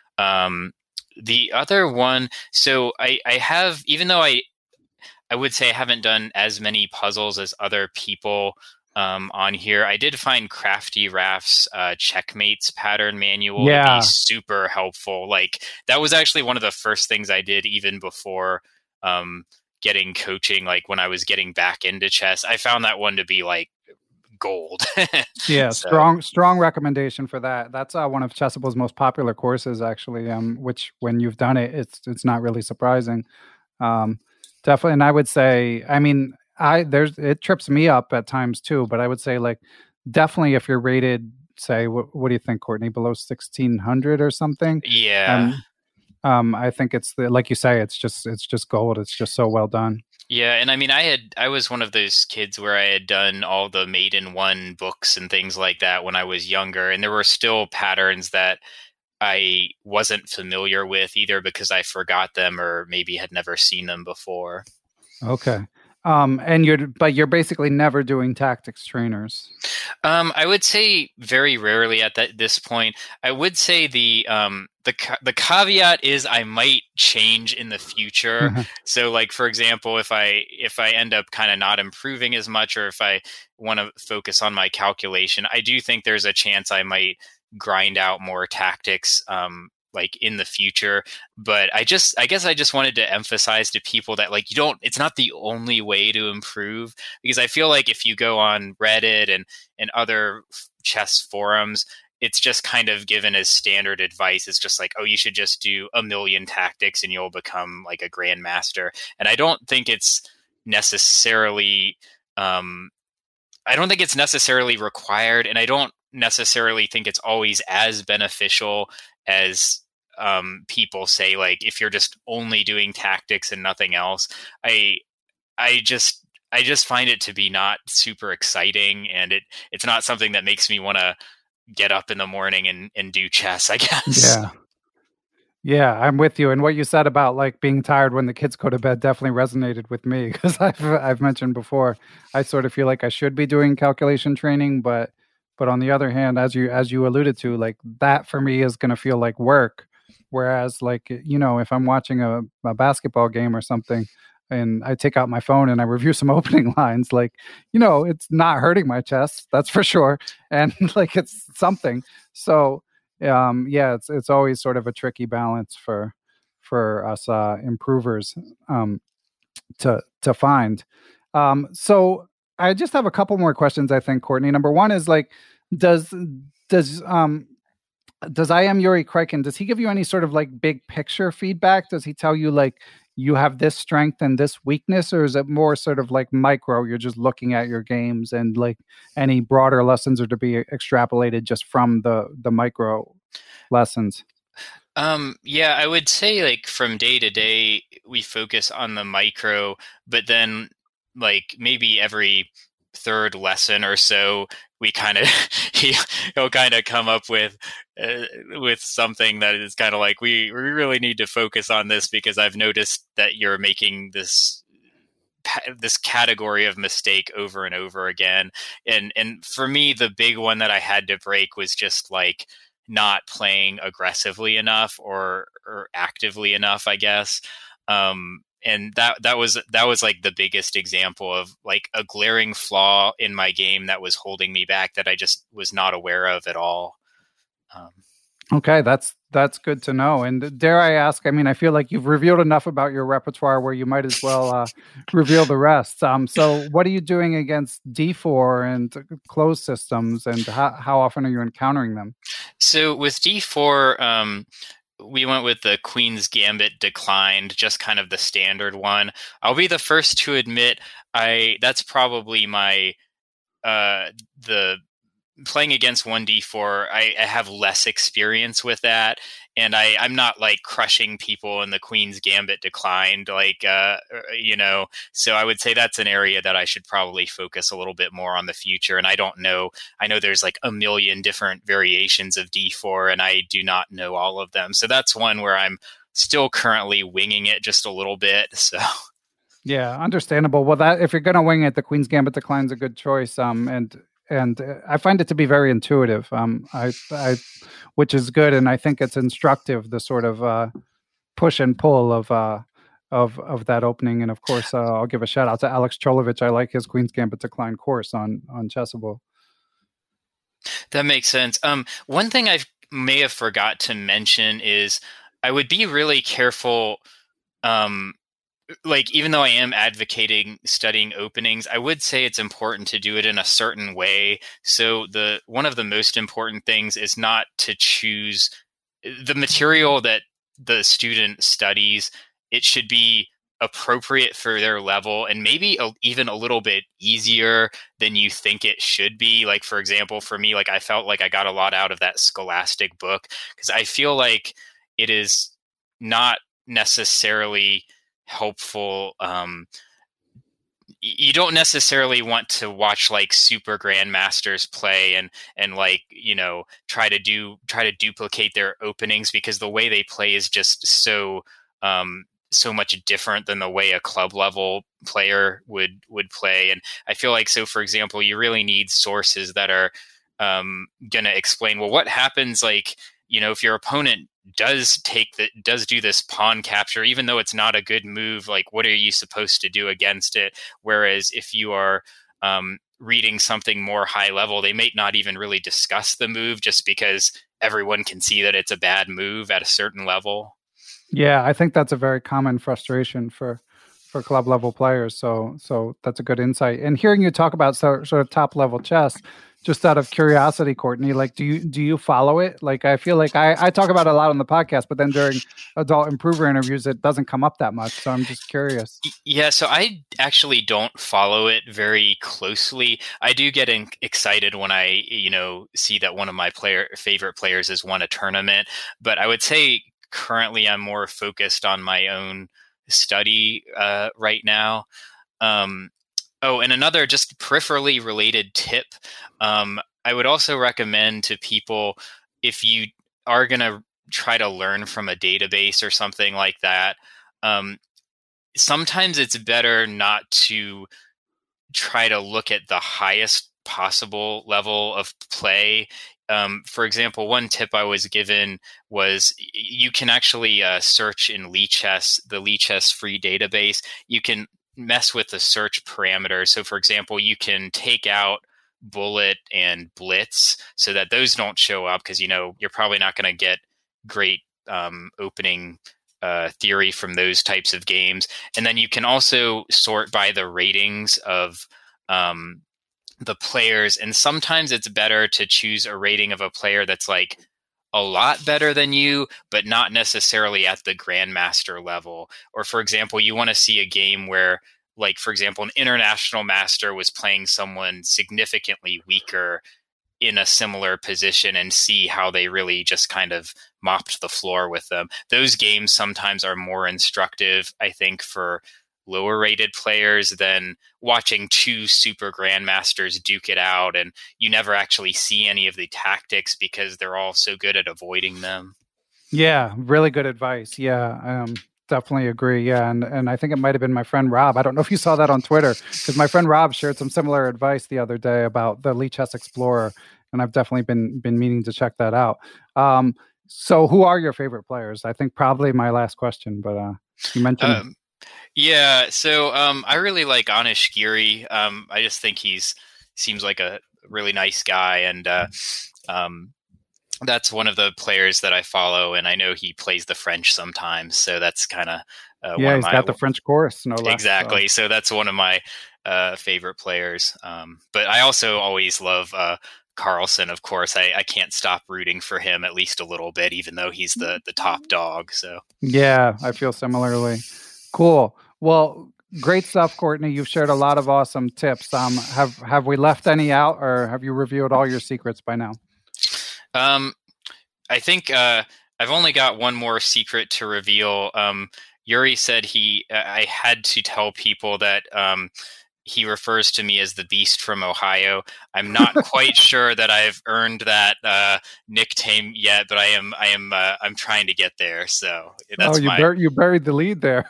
The other one, so I have, even though I would say I haven't done as many puzzles as other people on here, I did find Crafty Raph's Checkmates pattern manual to be super helpful. Like, that was actually one of the first things I did even before getting coaching, like when I was getting back into chess. I found that one to be like gold. Yeah, so. strong recommendation for that. That's one of Chessable's most popular courses, actually, which when you've done it, it's not really surprising. Definitely. And I would say, I mean, it trips me up at times too, but I would say, like, definitely if you're rated, say, what do you think, Courtney, below 1600 or something? Yeah. I think it's like you say, it's just gold. It's just so well done. Yeah, and I mean, I was one of those kids where I had done all the Made in One books and things like that when I was younger, and there were still patterns that I wasn't familiar with either because I forgot them or maybe had never seen them before. Okay. And you're basically never doing tactics trainers. I would say very rarely at this point. I would say the caveat is I might change in the future. So, like for example, if I end up kind of not improving as much, or if I want to focus on my calculation, I do think there's a chance I might grind out more tactics. Like in the future, but I guess I just wanted to emphasize to people that like it's not the only way to improve, because I feel like if you go on Reddit and other chess forums, it's just kind of given as standard advice. It's just like, oh, you should just do 1,000,000 tactics and you'll become like a grandmaster. And I don't think it's necessarily required, and I don't necessarily think it's always as beneficial as people say. Like if you're just only doing tactics and nothing else, I just find it to be not super exciting, and it's not something that makes me want to get up in the morning and do chess, I guess. Yeah, I'm with you. And what you said about like being tired when the kids go to bed definitely resonated with me, because I've mentioned before, I sort of feel like I should be doing calculation training, but on the other hand, as you alluded to, like that for me is going to feel like work. Whereas, like, if I'm watching a basketball game or something and I take out my phone and I review some opening lines, like, it's not hurting my chest, that's for sure. And like, it's something. So, it's always sort of a tricky balance for us improvers to find. So I just have a couple more questions, I think, Courtney. Number one is like, does I Am Yuri Kreikin, does he give you any sort of like big picture feedback? Does he tell you like you have this strength and this weakness, or is it more sort of like micro? You're just looking at your games and like any broader lessons are to be extrapolated just from the micro lessons? Yeah, I would say like from day to day, we focus on the micro, but then like maybe every third lesson or so, we kind of he'll kind of come up with something that is kind of like we really need to focus on this because I've noticed that you're making this category of mistake over and over again. And for me, the big one that I had to break was just like not playing aggressively enough or actively enough, I guess. And that was like the biggest example of like a glaring flaw in my game that was holding me back that I just was not aware of at all. Okay, that's good to know. And dare I ask, I mean, I feel like you've revealed enough about your repertoire where you might as well reveal the rest. So what are you doing against D4 and closed systems, and how often are you encountering them? So with D4, we went with the Queen's Gambit declined, just kind of the standard one. I'll be the first to admit that's probably my the playing against 1D4, I have less experience with that, and I'm not like crushing people in the Queen's Gambit declined, like so I would say that's an area that I should probably focus a little bit more on the future. And I don't know, I know there's like a million different variations of D4 and I do not know all of them, so that's one where I'm still currently winging it just a little bit. So yeah, understandable. Well, that if you're gonna wing it, the Queen's Gambit decline is a good choice. And I find it to be very intuitive, which is good, and I think it's instructive, the sort of push and pull of that opening. And of course, I'll give a shout out to Alex Cholovich. I like his Queen's Gambit decline course on Chessable. That makes sense. One thing I may have forgot to mention is I would be really careful. Like, even though I am advocating studying openings, I would say it's important to do it in a certain way. So one of the most important things is not to choose the material that the student studies. It should be appropriate for their level and maybe even a little bit easier than you think it should be. Like, for example, for me, like I felt like I got a lot out of that Scholastic book because I feel like it is not necessarily helpful you don't necessarily want to watch like super grandmasters play and like, try to duplicate their openings, because the way they play is just so much different than the way a club level player would play. And I feel like, so for example, you really need sources that are going to explain, well, what happens, like, if your opponent does do this pawn capture, even though it's not a good move, like, what are you supposed to do against it? Whereas if you are reading something more high level, they may not even really discuss the move, just because everyone can see that it's a bad move at a certain level. Yeah, I think that's a very common frustration for club level players. So that's a good insight. And hearing you talk about sort of top level chess, just out of curiosity, Courtney, like, do you follow it? Like, I feel like I talk about it a lot on the podcast, but then during Adult Improver interviews, it doesn't come up that much. So I'm just curious. Yeah, so I actually don't follow it very closely. I do get excited when I, see that one of my favorite players has won a tournament. But I would say currently I'm more focused on my own study right now. Oh, and another just peripherally related tip, I would also recommend to people, if you are going to try to learn from a database or something like that, sometimes it's better not to try to look at the highest possible level of play. For example, one tip I was given was you can actually search in Lichess, the Lichess free database. You can mess with the search parameters. So for example, you can take out bullet and blitz so that those don't show up, because you're probably not going to get great opening theory from those types of games. And then you can also sort by the ratings of the players, and sometimes it's better to choose a rating of a player that's like a lot better than you, but not necessarily at the grandmaster level. Or for example, you want to see a game where, like, for example, an international master was playing someone significantly weaker in a similar position and see how they really just kind of mopped the floor with them. Those games sometimes are more instructive, I think, for lower rated players than watching two super grandmasters duke it out, and you never actually see any of the tactics because they're all so good at avoiding them. Yeah, really good advice. Yeah, definitely agree. Yeah, and I think it might have been my friend Rob. I don't know if you saw that on Twitter, because my friend Rob shared some similar advice the other day about the Lichess Explorer, and I've definitely been meaning to check that out. So who are your favorite players? I think probably my last question, but you mentioned... Yeah, so I really like Anish Giri. I just think seems like a really nice guy, and that's one of the players that I follow, and I know he plays the French sometimes, so that's kind of he's got the French course, no less. Exactly, so that's one of my favorite players. But I also always love Carlsen, of course. I can't stop rooting for him at least a little bit, even though he's the top dog. So yeah, I feel similarly. Cool. Well, great stuff, Courtney. You've shared a lot of awesome tips. Have we left any out, or have you revealed all your secrets by now? I think I've only got one more secret to reveal. Yuri said I had to tell people that he refers to me as the Beast from Ohio. I'm not quite sure that I've earned that nickname yet, but I'm trying to get there. So that's you buried the lead there.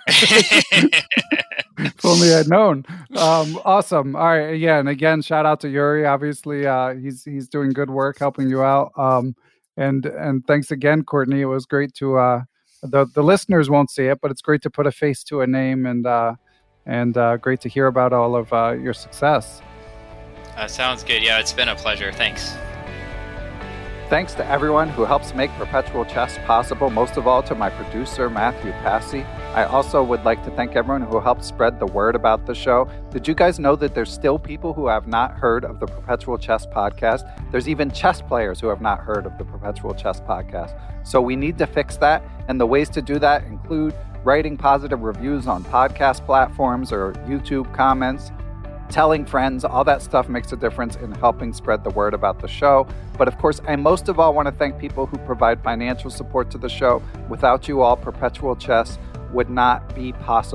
If only I'd known. Awesome. All right. Yeah. And again, shout out to Yuri. Obviously, he's doing good work helping you out. And thanks again, Courtney. It was great to the listeners won't see it, but it's great to put a face to a name, and great to hear about all of your success. Sounds good. Yeah, it's been a pleasure. Thanks. Thanks to everyone who helps make Perpetual Chess possible, most of all to my producer, Matthew Passy. I also would like to thank everyone who helped spread the word about the show. Did you guys know that there's still people who have not heard of the Perpetual Chess podcast? There's even chess players who have not heard of the Perpetual Chess podcast. So we need to fix that, and the ways to do that include writing positive reviews on podcast platforms or YouTube comments, telling friends. All that stuff makes a difference in helping spread the word about the show. But of course, I most of all want to thank people who provide financial support to the show. Without you all, Perpetual Chess would not be possible.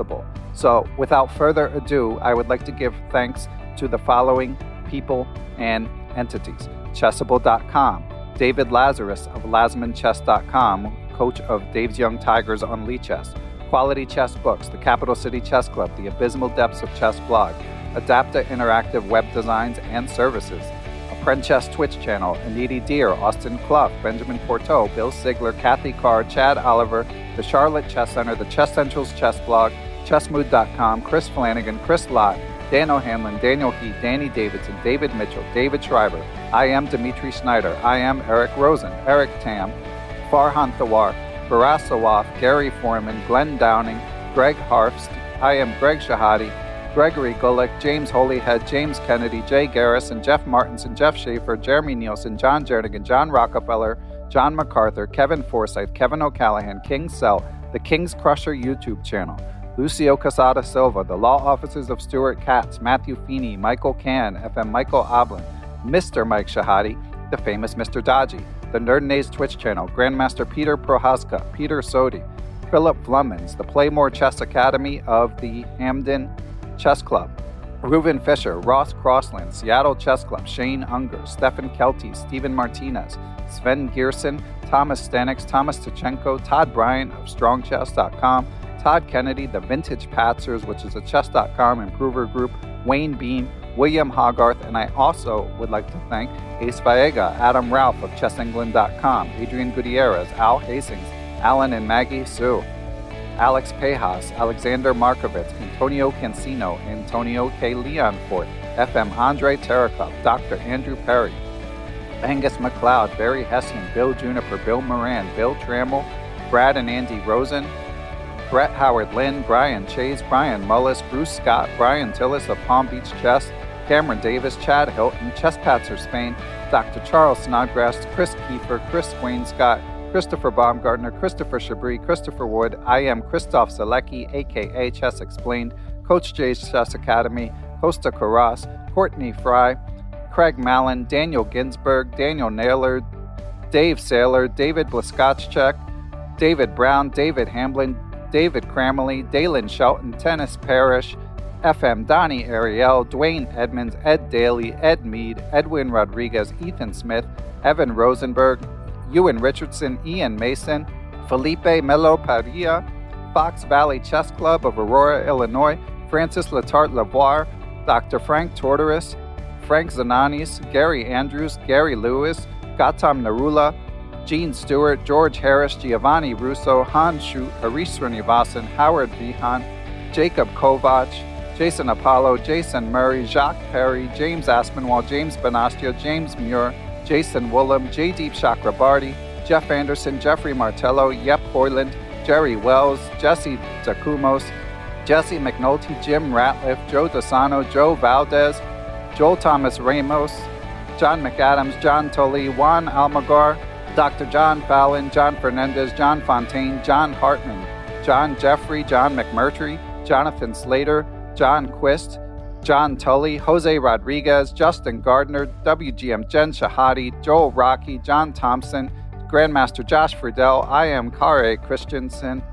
So without further ado, I would like to give thanks to the following people and entities. Chessable.com, David Lazarus of LazmanChess.com, coach of Dave's Young Tigers on Lee Chess. Quality Chess Books, the Capital City Chess Club, the Abysmal Depths of Chess blog, Adapta Interactive Web Designs and Services, Apprend Chess Twitch channel, Aniti Deer, Austin Clough, Benjamin Porteau, Bill Sigler, Kathy Carr, Chad Oliver, the Charlotte Chess Center, the Chess Central's Chess blog, Chessmood.com, Chris Flanagan, Chris Lott, Dan O'Hanlon, Daniel Heath, Danny Davidson, David Mitchell, David Schreiber, I am Dimitri Schneider, I am Eric Rosen, Eric Tam, Farhan Thawar, Baras Sawaf, Gary Foreman, Glenn Downing, Greg Harfst, I am Greg Shahadi, Gregory Gulick, James Holyhead, James Kennedy, Jay Garrison, Jeff Martinson, Jeff Schaefer, Jeremy Nielsen, John Jernigan, John Rockefeller, John MacArthur, Kevin Forsyth, Kevin O'Callahan, King Cell, the King's Crusher YouTube channel, Lucio Casada Silva, the Law Offices of Stuart Katz, Matthew Feeney, Michael Can, FM Michael Oblin, Mr. Mike Shahadi, the famous Mr. Dodgy, the Nerdnaze Twitch channel, Grandmaster Peter Prohaska, Peter Sodi, Philip Flummins, the Playmore Chess Academy of the Hamden Chess Club, Reuven Fisher, Ross Crossland, Seattle Chess Club, Shane Unger, Stefan Kelty, Stephen Martinez, Sven Gierson, Thomas Stanix, Thomas Tachenko, Todd Bryant of StrongChess.com, Todd Kennedy, the Vintage Patzers, which is a Chess.com improver group, Wayne Beam, William Hogarth, and I also would like to thank Ace Vallega, Adam Ralph of ChessEngland.com, Adrian Gutierrez, Al Hastings, Alan and Maggie Sue, Alex Pejas, Alexander Markovitz, Antonio Cancino, Antonio K. Leonfort, FM Andre Terakov, Dr. Andrew Perry, Angus McLeod, Barry Hessian, Bill Juniper, Bill Moran, Bill Trammell, Brad and Andy Rosen, Brett Howard Lynn, Brian Chase, Brian Mullis, Bruce Scott, Brian Tillis of Palm Beach Chess, Cameron Davis, Chad Hilton, Chess Patzer Spain, Dr. Charles Snodgrass, Chris Kiefer, Chris Wainscott, Christopher Baumgartner, Christopher Chabris, Christopher Wood, I am Christoph Zalecki, a.k.a. Chess Explained, Coach Jay's Chess Academy, Costa Carras, Courtney Fry, Craig Mallon, Daniel Ginsberg, Daniel Naylor, Dave Saylor, David Blaskotchek, David Brown, David Hamblin, David Cramley, Dalen Shelton, Tennis Parrish, FM Donnie Ariel, Dwayne Edmonds, Ed Daly, Ed Mead, Edwin Rodriguez, Ethan Smith, Evan Rosenberg, Ewan Richardson, Ian Mason, Felipe Melo Padilla, Fox Valley Chess Club of Aurora, Illinois, Francis Letarte Lavoie, Dr. Frank Tortoris, Frank Zananis, Gary Andrews, Gary Lewis, Gautam Narula, Gene Stewart, George Harris, Giovanni Russo, Han Shute, Harish Srinivasan, Howard Vihan, Jacob Kovach, Jason Apollo, Jason Murray, Jacques Perry, James Aspinwall, James Benastia, James Muir, Jason Woolham, J-Deep Chakrabarty, Jeff Anderson, Jeffrey Martello, Yep Hoyland, Jerry Wells, Jesse Takumos, Jesse McNulty, Jim Ratliff, Joe Dasano, Joe Valdez, Joel Thomas Ramos, John McAdams, John Tully, Juan Almagar, Dr. John Fallon, John Fernandez, John Fontaine, John Hartman, John Jeffrey, John McMurtry, Jonathan Slater, John Quist, John Tully, Jose Rodriguez, Justin Gardner, WGM Jen Shahadi, Joel Rocky, John Thompson, Grandmaster Josh Friedel, I am Kare Christensen,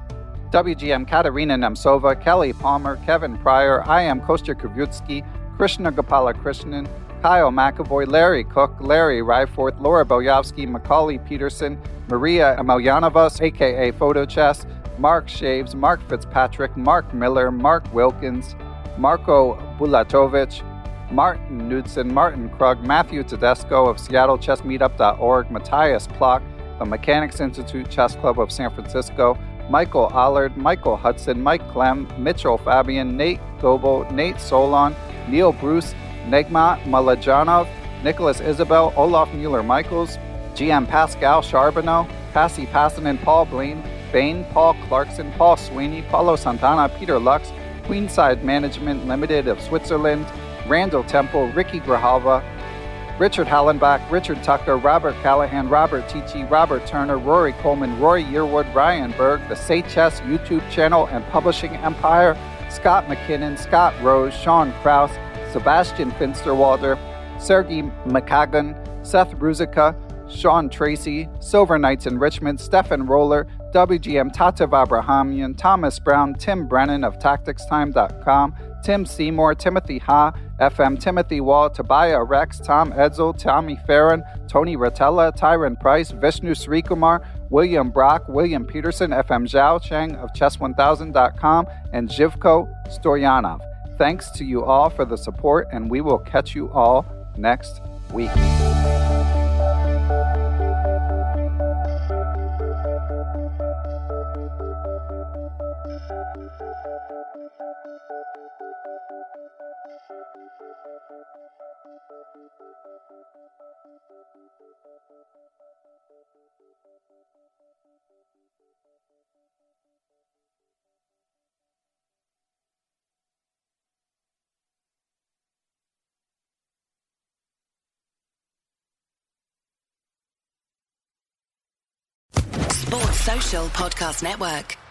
WGM Katerina Nemtsova, Kelly Palmer, Kevin Pryor, I am Kostya Kavutsky, Krishna Gopala Krishnan, Kyle McAvoy, Larry Cook, Larry Ryforth, Laura Boyovsky, Macaulay Peterson, Maria Emelianova, a.k.a. Photo Chess, Mark Shaves, Mark Fitzpatrick, Mark Miller, Mark Wilkins, Marco Bulatovic, Martin Knudsen, Martin Krug, Matthew Tedesco of SeattleChessMeetup.org, Matthias Plock, the Mechanics Institute Chess Club of San Francisco, Michael Allard, Michael Hudson, Mike Clem, Mitchell Fabian, Nate Gobo, Nate Solon, Neil Bruce, Negma Malajanov, Nicholas Isabel, Olaf Mueller-Michaels, GM Pascal Charbonneau, Passy Passanen, Paul Bain, Paul Clarkson, Paul Sweeney, Paulo Santana, Peter Lux, Queenside Management Limited of Switzerland, Randall Temple, Ricky Grijalva, Richard Hallenbach, Richard Tucker, Robert Callahan, Robert Tichy, Robert Turner, Rory Coleman, Roy Yearwood, Ryan Berg, the Say Chess YouTube channel and publishing empire, Scott McKinnon, Scott Rose, Sean Krause, Sebastian Finsterwalder, Sergei McKagan, Seth Ruzicka, Sean Tracy, Silver Knights in Richmond, Stefan Roller, WGM Tatev Abrahamian, Thomas Brown, Tim Brennan of TacticsTime.com, Tim Seymour, Timothy Ha, FM Timothy Wall, Tobiah Rex, Tom Edsel, Tommy Farron, Tony Rotella, Tyron Price, Vishnu Srikumar, William Brock, William Peterson, FM Zhao Cheng of Chess1000.com, and Zhivko Stoyanov. Thanks to you all for the support, and we will catch you all next week. Sports Social Podcast Network.